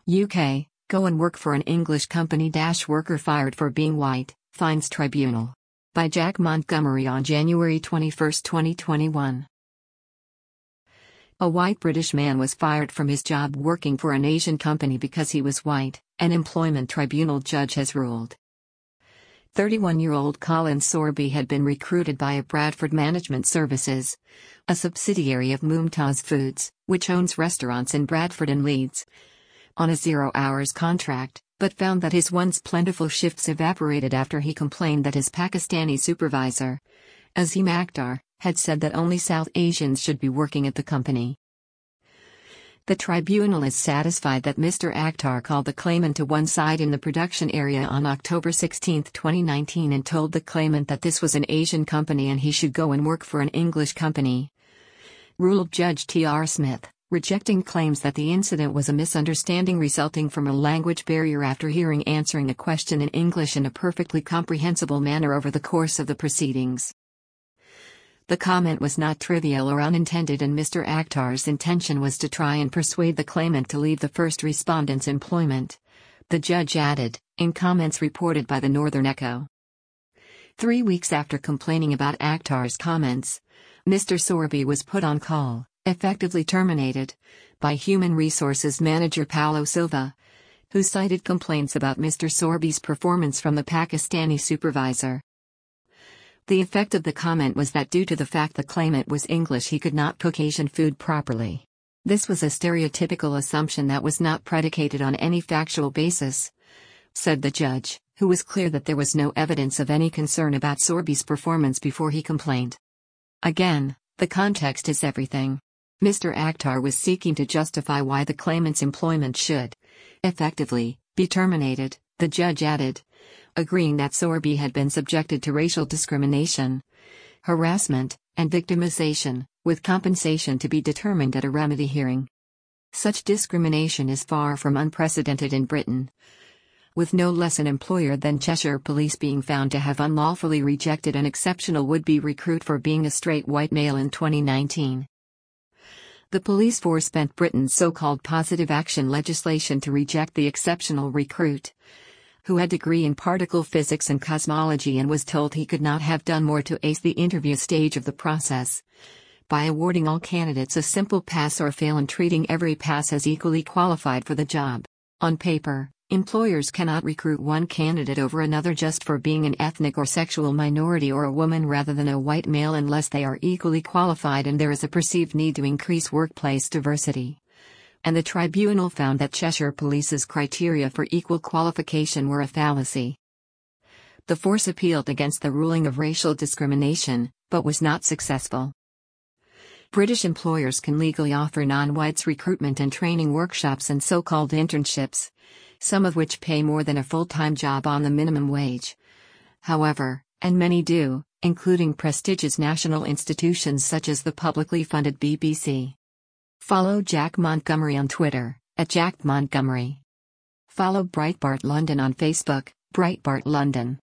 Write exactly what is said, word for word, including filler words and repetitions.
U K, go and work for an English company. Worker fired for being white, finds tribunal. By Jack Montgomery on January twenty-first, twenty twenty-one. A white British man was fired from his job working for an Asian company because he was white, an employment tribunal judge has ruled. thirty-one-year-old Colin Sorby had been recruited by a Bradford Management Services, a subsidiary of Mumtaz Foods, which owns restaurants in Bradford and Leeds, on a zero-hours contract, but found that his once plentiful shifts evaporated after he complained that his Pakistani supervisor, Azim Akhtar, had said that only South Asians should be working at the company. The tribunal is satisfied that Mister Akhtar called the claimant to one side in the production area on October sixteenth, twenty nineteen and told the claimant that this was an Asian company and he should go and work for an English company. Ruled Judge T R Smith, rejecting claims that the incident was a misunderstanding resulting from a language barrier after hearing answering a question in English in a perfectly comprehensible manner over the course of the proceedings. The comment was not trivial or unintended, and Mister Akhtar's intention was to try and persuade the claimant to leave the first respondent's employment, the judge added, in comments reported by the Northern Echo. Three weeks after complaining about Akhtar's comments, Mister Sorby was put on call, effectively terminated, by Human Resources Manager Paulo Silva, who cited complaints about Mister Sorby's performance from the Pakistani supervisor. The effect of the comment was that due to the fact the claimant was English, he could not cook Asian food properly. This was a stereotypical assumption that was not predicated on any factual basis, said the judge, who was clear that there was no evidence of any concern about Sorby's performance before he complained. Again, the context is everything. Mister Akhtar was seeking to justify why the claimant's employment should, effectively, be terminated, the judge added, agreeing that Sorby had been subjected to racial discrimination, harassment, and victimization, with compensation to be determined at a remedy hearing. Such discrimination is far from unprecedented in Britain, with no less an employer than Cheshire Police being found to have unlawfully rejected an exceptional would-be recruit for being a straight white male in twenty nineteen. The police force bent Britain's so-called positive action legislation to reject the exceptional recruit, who had a degree in particle physics and cosmology and was told he could not have done more to ace the interview stage of the process, by awarding all candidates a simple pass or fail and treating every pass as equally qualified for the job. On paper, employers cannot recruit one candidate over another just for being an ethnic or sexual minority or a woman rather than a white male unless they are equally qualified and there is a perceived need to increase workplace diversity. And the tribunal found that Cheshire Police's criteria for equal qualification were a fallacy. The force appealed against the ruling of racial discrimination, but was not successful. British employers can legally offer non-whites recruitment and training workshops and so-called internships, some of which pay more than a full-time job on the minimum wage. However, and many do, including prestigious national institutions such as the publicly funded B B C. Follow Jack Montgomery on Twitter, at Jack Montgomery. Follow Breitbart London on Facebook, Breitbart London.